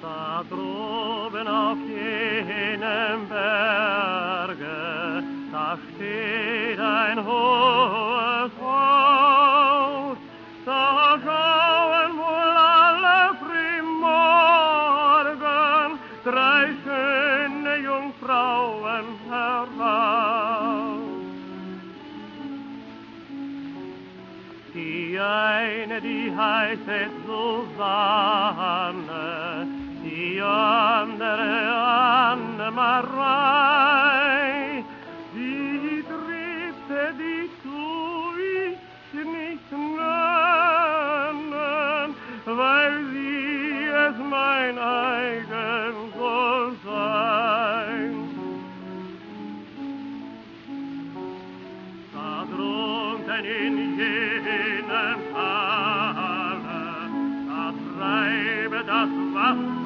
Da droben auf jenem Berge, da steht ein hohes Haus, da schauen wohl alle frühmorgen 3 schöne Jungfrauen heraus. Die eine, die heißt Susanne, die andere Anne-Marei, die dritte, die tu ich nicht nennen, weil sie es mein eigen soll sein. Da drunten in jenem Tale, da treibe das Wasser